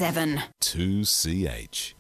7. 2CH.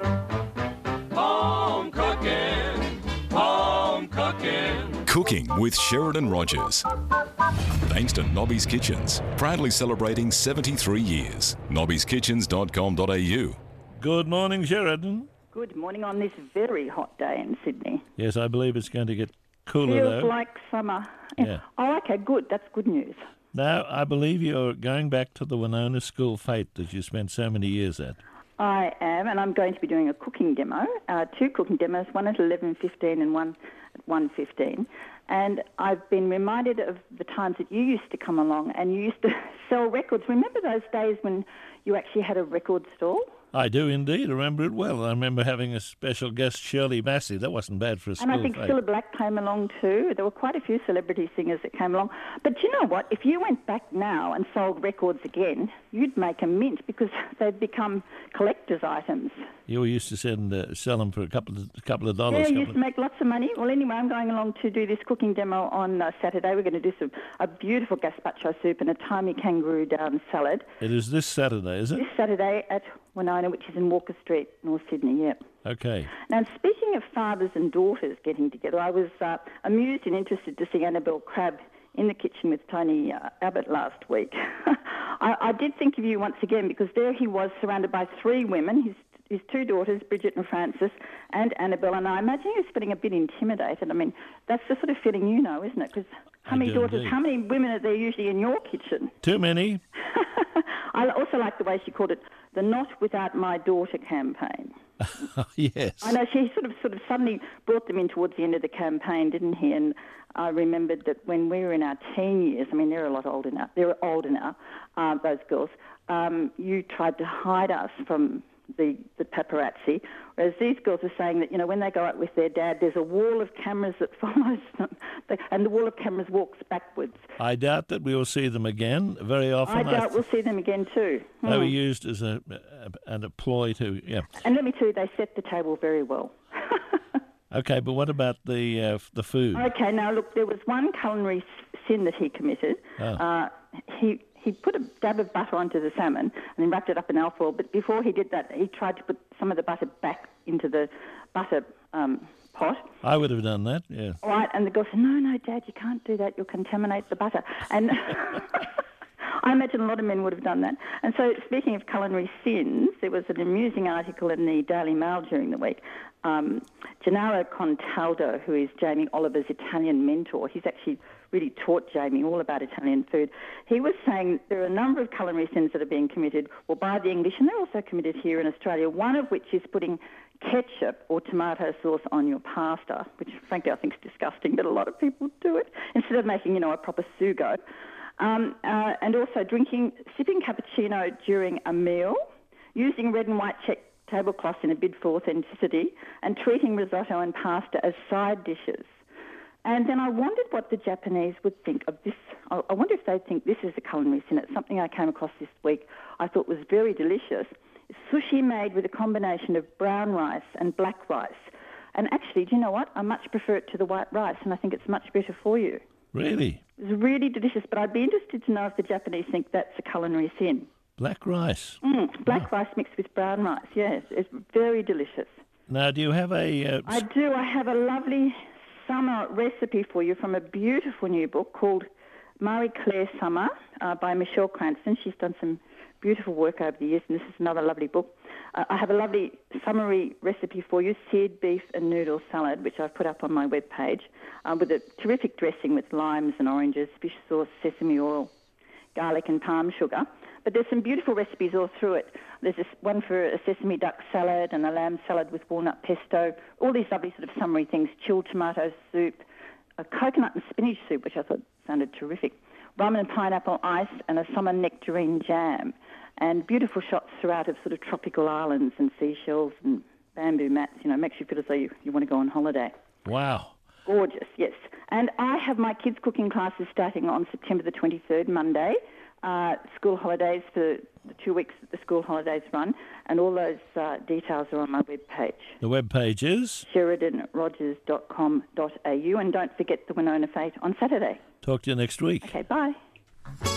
Home cooking, home cooking. Cooking with Sheridan Rogers. Thanks to Nobby's Kitchens, proudly celebrating 73 years. nobbykitchens.com.au. Good morning, Sheridan. Good morning on this very hot day in Sydney. Yes, I believe it's going to get cooler, Feels though. like summer. Yeah. Oh, okay, good. That's good news. Now, I believe you're going back to the Winona School Fete that you spent so many years at. I am, and I'm going to be doing a cooking demo, 2 cooking demos, one at 11:15 and one at 1:15. And I've been reminded of the times that you used to come along and you used to sell records. Remember those days when you actually had a record stall? I do indeed. I remember it well. I remember having a special guest, Shirley Bassey. That wasn't bad for a school And I think fete. Cilla Black came along too. There were quite a few celebrity singers that came along. But you know what? If you went back now and sold records again, you'd make a mint because they've become collector's items. You used to sell them for a couple of dollars. Yeah, you used to make lots of money. Well, anyway, I'm going along to do this cooking demo on Saturday. We're going to do a beautiful gazpacho soup and a thymy kangaroo down salad. It is this Saturday, is it? This Saturday at Winona, which is in Walker Street, North Sydney, yep. Okay. Now, speaking of fathers and daughters getting together, I was amused and interested to see Annabelle Crabb in the kitchen with Tony Abbott last week. I did think of you once again because there he was surrounded by 3 women, his 2 daughters, Bridget and Frances, and Annabelle, and I imagine he was feeling a bit intimidated. I mean, that's the sort of feeling you know, isn't it? Because how many daughters, indeed. how many women are there usually in your kitchen? Too many. I also like the way she called it the Not Without My Daughter campaign. Yes. I know she sort of suddenly brought them in towards the end of the campaign, didn't he? And I remembered that when we were in our teen years, I mean, they're a lot older now. They're older now, those girls. You tried to hide us from the paparazzi, whereas these girls are saying that, you know, when they go out with their dad, there's a wall of cameras that follows them, and the wall of cameras walks backwards. I doubt that we will see them again very often. I doubt we'll see them again too. They were used as a ploy to, yeah. And let me tell you, they set the table very well. Okay, but what about the food? Okay, now look, there was one culinary sin that he committed. Oh. He put a dab of butter onto the salmon and then wrapped it up in alfoil, but before he did that, he tried to put some of the butter back into the butter pot. I would have done that, yeah. All right, and the girl said, no, Dad, you can't do that. You'll contaminate the butter. And I imagine a lot of men would have done that. And so, speaking of culinary sins, there was an amusing article in the Daily Mail during the week. Gennaro Contaldo, who is Jamie Oliver's Italian mentor, he's actually really taught Jamie all about Italian food. He was saying there are a number of culinary sins that are being committed, well, by the English, and they're also committed here in Australia, one of which is putting ketchup or tomato sauce on your pasta, which frankly I think is disgusting, but a lot of people do it, instead of making, you know, a proper sugo. And also sipping cappuccino during a meal, using red and white check tablecloths in a bid for authenticity, and treating risotto and pasta as side dishes. And then I wondered what the Japanese would think of this. I wonder if they think this is a culinary sin. It's something I came across this week I thought was very delicious. It's sushi made with a combination of brown rice and black rice. And actually, do you know what? I much prefer it to the white rice, and I think it's much better for you. Really? It's really delicious, but I'd be interested to know if the Japanese think that's a culinary sin. Black rice? Black rice mixed with brown rice, yes. It's very delicious. Now, do you have a... I do. I have a lovely summer recipe for you from a beautiful new book called Marie Claire Summer by Michelle Cranston. She's done some beautiful work over the years, and this is another lovely book. I have a lovely summary recipe for you, seared beef and noodle salad, which I've put up on my webpage, with a terrific dressing with limes and oranges, fish sauce, sesame oil, garlic and palm sugar. But there's some beautiful recipes all through it. There's this one for a sesame duck salad and a lamb salad with walnut pesto, all these lovely sort of summery things, chilled tomato soup, a coconut and spinach soup, which I thought sounded terrific, rum and pineapple ice, and a summer nectarine jam, and beautiful shots throughout of sort of tropical islands and seashells and bamboo mats. You know, makes you feel as though you want to go on holiday. Wow. Gorgeous, yes. And I have my kids' cooking classes starting on September the 23rd, Monday. School holidays for the 2 weeks that the school holidays run, and all those details are on my webpage. The webpage is? SheridanRogers.com.au, and don't forget the Winona Fete on Saturday. Talk to you next week. Okay, bye.